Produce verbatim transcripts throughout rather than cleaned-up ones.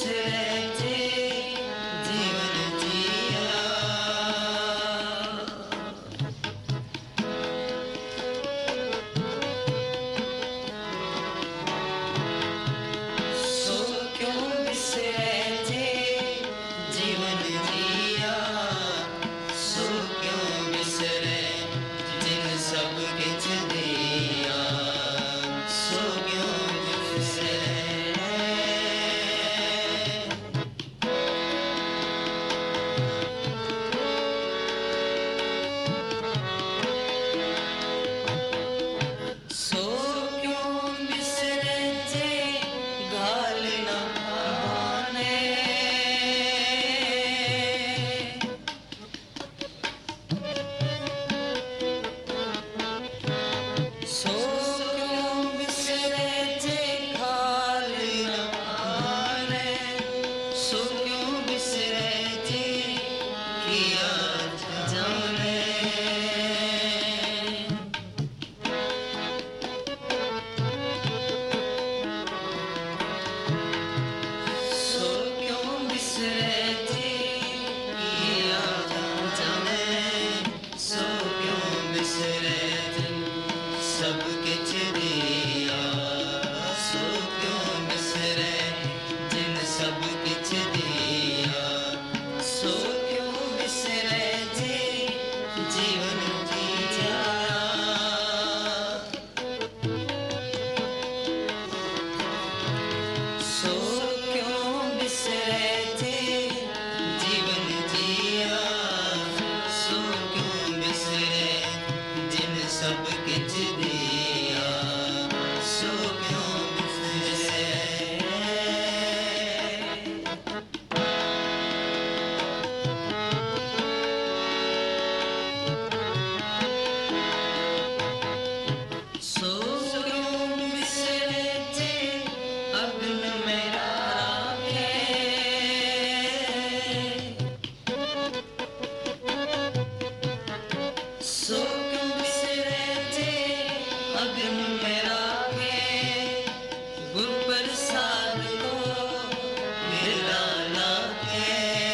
बिसरे जीवन जिया। सो क्यों बिसरे जीवन जिया, सो क्यों बिसरे जिन सब किछ दिया, सो क्यों बिसरे। सो क्यों बिसरे गाल न भाने, सो क्यों बिसरे गाल न भाने, सो क्यों बिसरे किया जाने। सो क्यों बिसरे किया जाने, सो क्यों बिसरे सब किछ दिया, सो क्यों बिसरे जिन सब किछ दिया, सो क्यों बिसरे जीवन जिया। सो क्यों बिसरे जीवन जिया, सो क्यों बिसरे जिन सब किछ दिया, सो क्यों बिसरे। सो क्यों बिसरे अग्न में राखे, सो क्यों बिसरे अग्न में राखे, गुर प्रसाद को मिला लाके।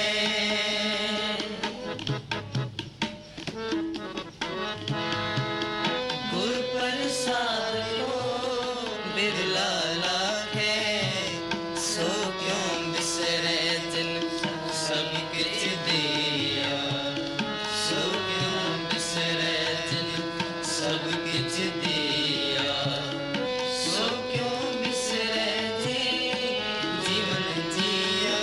गुर प्रसाद को बिरला लाखे, सो क्यों बिसरे जिन सब किछ दिया, सो क्यों बिसरे जिन सब किछ दिया, सो क्यों बिसरे जीवन जिया।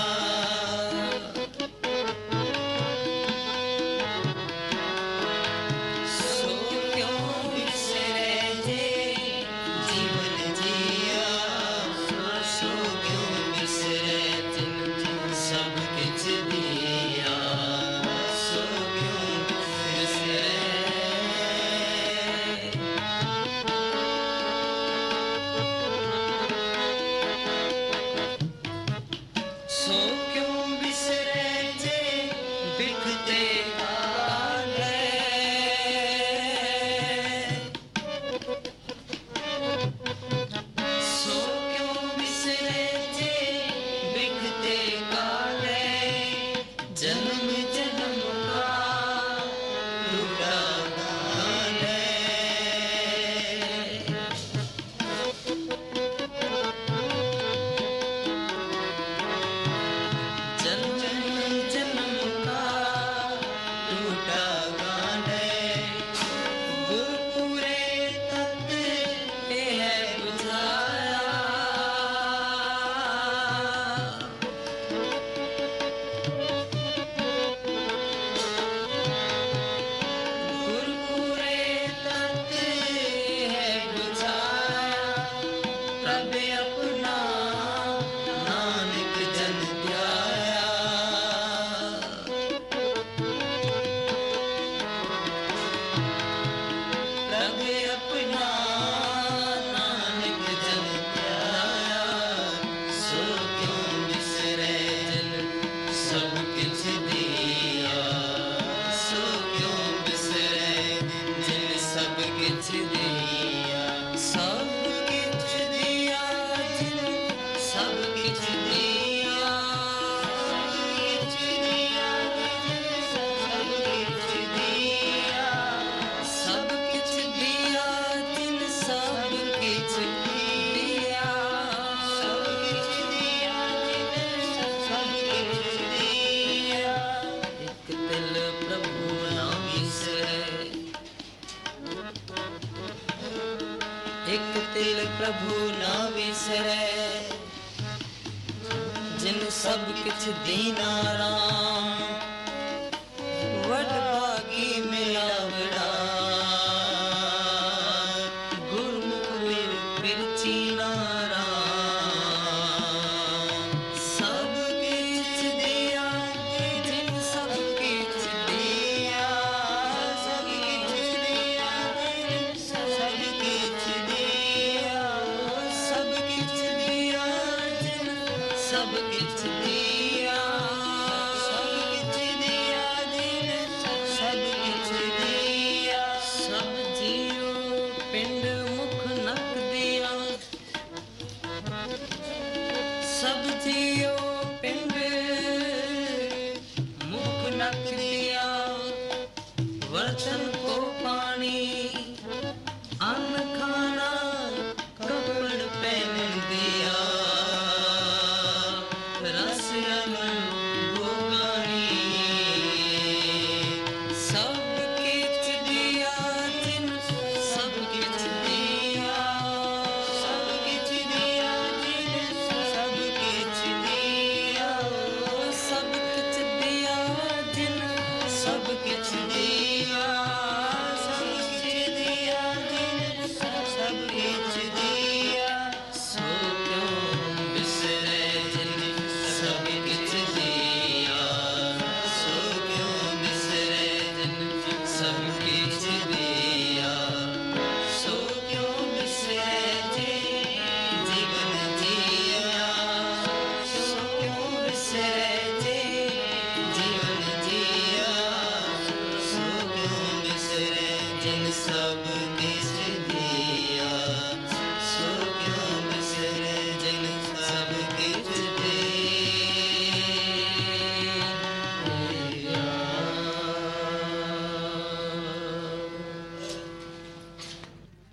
सो क्यों बिसरे जीवन जिया, सो क्यों बिसरे जिन सब किछ दिया, सो क्यों बिसरे। सो क्यों बिसरे बिखते काले, सो क्यों बिसरे बिखते काले, जन्म जन्म का टूटा गाने। एक तिल प्रभु ना विसरै जिन सब किछ दीना राम वड भागी मिला बड़ा गुरमुख बिर बिरचीना राम सब किछ दिया जिन सब किछ दिया सब किछ दिया सब किछ दिया सब किछ दिया जिन सब किछ दिया सब किछ दिया जिन सब किछ दिया सब जियो पिंड मुख नक दिया सब जियो पिंड मुख नक दिया